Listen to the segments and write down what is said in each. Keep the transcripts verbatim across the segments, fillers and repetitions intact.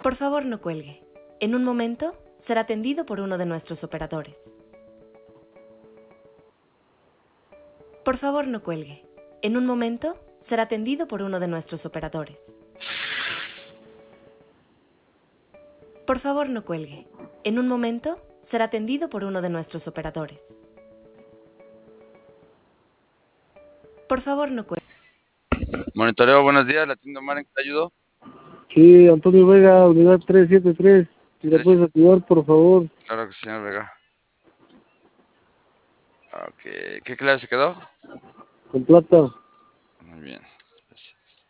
Por favor, no cuelgue. En un momento será atendido por uno de nuestros operadores. Por favor, no cuelgue. En un momento será atendido por uno de nuestros operadores. Por favor, no cuelgue. En un momento será atendido por uno de nuestros operadores. Por favor, no cuelgue. Monitoreo, buenos días, la tienda Omar, ¿en qué te ayudo? Sí, Antonio Vega, unidad trescientos setenta y tres. Si la Tres. puedes activar, por favor. Claro que sí, señor Vega. Ok, ¿qué clave se quedó? Con plata. Muy bien, gracias.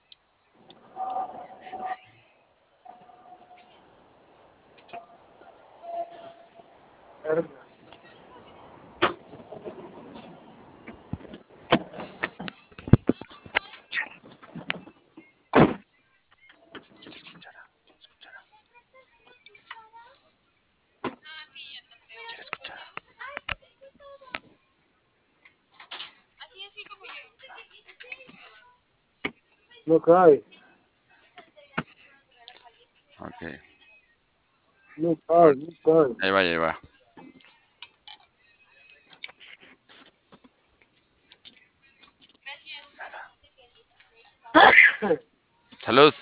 ¿Quieres escuchar? ¿Quieres escuchar? ¿Quieres escuchar? No cae. Ok, No cae, no cae. ahí va, ahí va. Salud.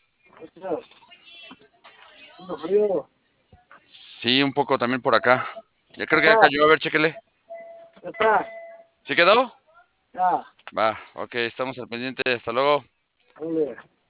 No frío. Sí, un poco también por acá. Ya creo que ya Ya, cayó, a ver, chéquele. ya está. ¿Sí quedó? Ya. Va, ok, estamos al pendiente, hasta luego. Dale.